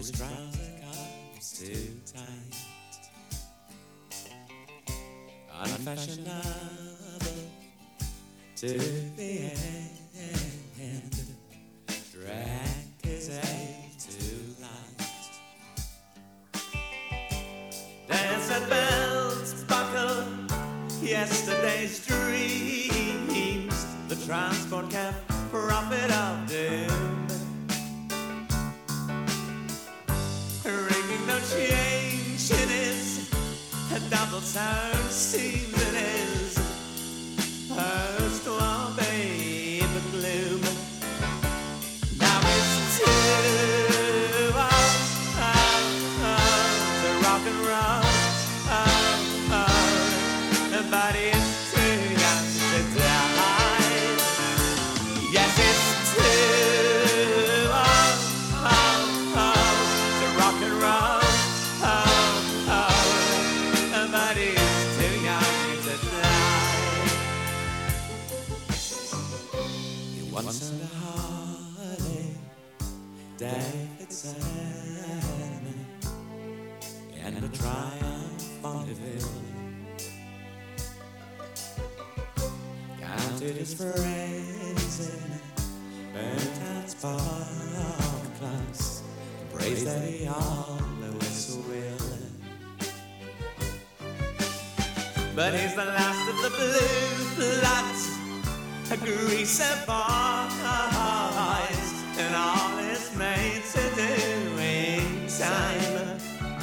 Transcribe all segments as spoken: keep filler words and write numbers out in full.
his trouser cuffs too tight. Unfashionable to the end, drank his age too light. Desert bells buckle yesterday's dreams, the transport cab prophet of doom, ringing no change in his double sound seems it is hers to obey the gloom. Now it's too old, oh, oh, to rock and roll, oh, oh, but it's too young to die. Yes, it's too old, oh, oh, to rock and roll. Once on a Harley Davidson and a Triumph Bonneville, counted his friends in burnt out sparklers, praised that he always will. But he's the last of the blue bloods, a greaser boys, and all his mates are doing time.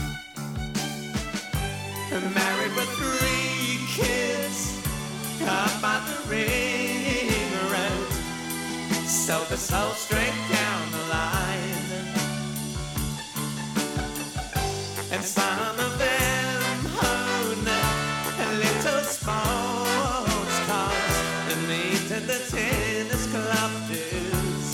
Married with three kids up on the ring road, sold the soul straight down the line. And some of them own little sports cars and meet at the tennis club dues,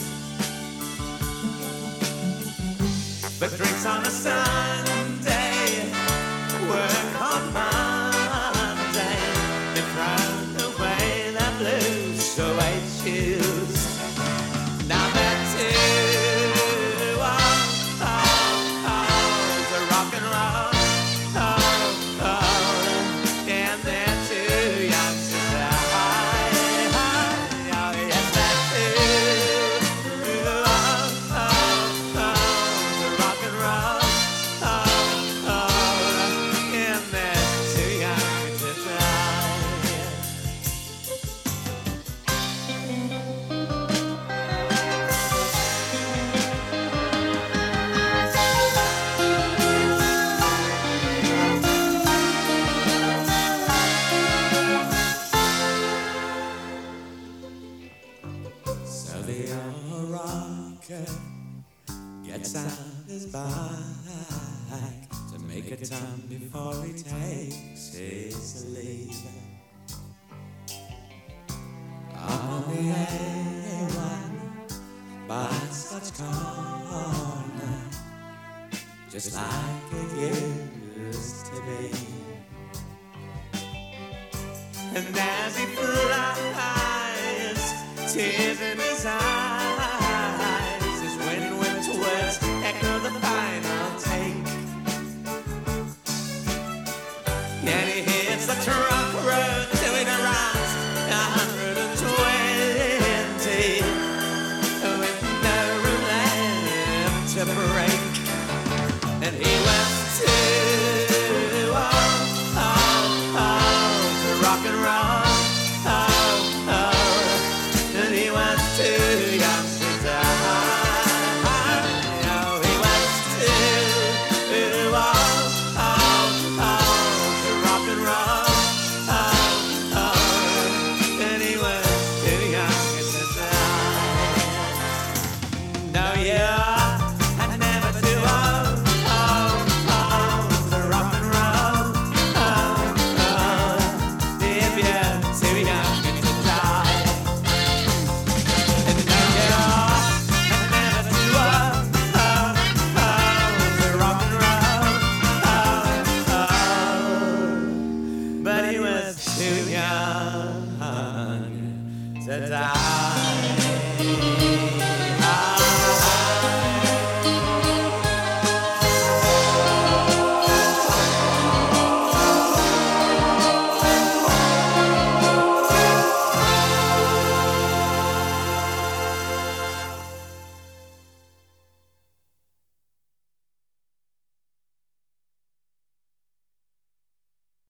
but drinks on a Sunday, work on Monday, and throw away the blues, so I choose. Now that's it, oh, oh, oh, the rock and roll, oh, oh, and they're too young to die. Oh, yes, that's it, oh, oh, oh, the rock and roll, oh, oh, and they're too young to die. So the old rocker gets out his bike to make a turn before he takes his leave. On the A one by Scotch Corner, just like it used to be. And as he flies, tears in his eyes, his wind whipped words echo the final take. And he hits the truck road till it arrives a hundred and twenty, with no room left to break. And he was too old, oh, oh, to rock and roll.